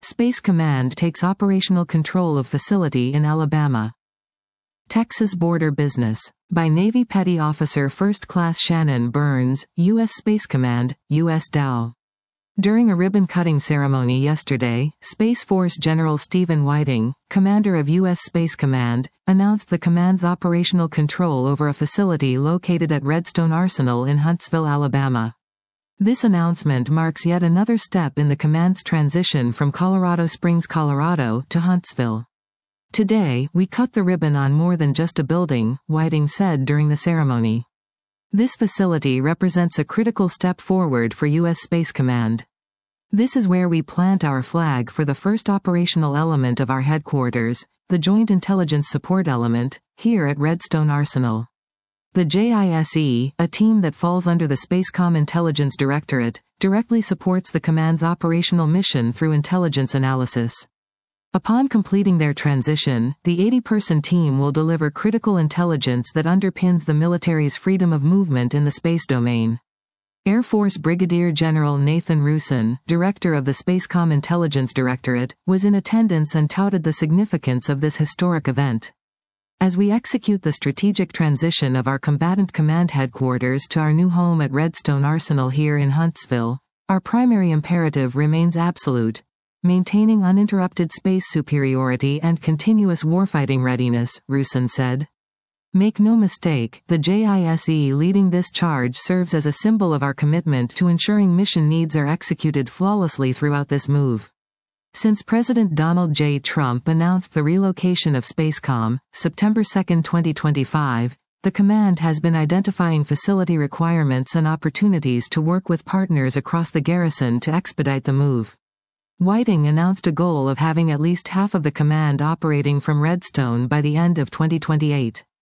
Space Command takes operational control of facility in Alabama. Texas Border Business. By Navy Petty Officer First Class Shannon Burns, U.S. Space Command, U.S. DOW. During a ribbon-cutting ceremony yesterday, Space Force General Stephen Whiting, commander of U.S. Space Command, announced the command's operational control over a facility located at Redstone Arsenal in Huntsville, Alabama. This announcement marks yet another step in the command's transition from Colorado Springs, Colorado, to Huntsville. "Today, we cut the ribbon on more than just a building," Whiting said during the ceremony. "This facility represents a critical step forward for U.S. Space Command. This is where we plant our flag for the first operational element of our headquarters, the Joint Intelligence Support Element, here at Redstone Arsenal. The JISE, a team that falls under the Spacecom Intelligence Directorate, directly supports the command's operational mission through intelligence analysis. Upon completing their transition, the 80-person team will deliver critical intelligence that underpins the military's freedom of movement in the space domain." Air Force Brigadier General Nathan Rusin, director of the Spacecom Intelligence Directorate, was in attendance and touted the significance of this historic event. "As we execute the strategic transition of our combatant command headquarters to our new home at Redstone Arsenal here in Huntsville, our primary imperative remains absolute: maintaining uninterrupted space superiority and continuous warfighting readiness," Rusin said. "Make no mistake, the JISE leading this charge serves as a symbol of our commitment to ensuring mission needs are executed flawlessly throughout this move." Since President Donald J. Trump announced the relocation of Spacecom, September 2, 2025, the command has been identifying facility requirements and opportunities to work with partners across the garrison to expedite the move. Whiting announced a goal of having at least half of the command operating from Redstone by the end of 2028.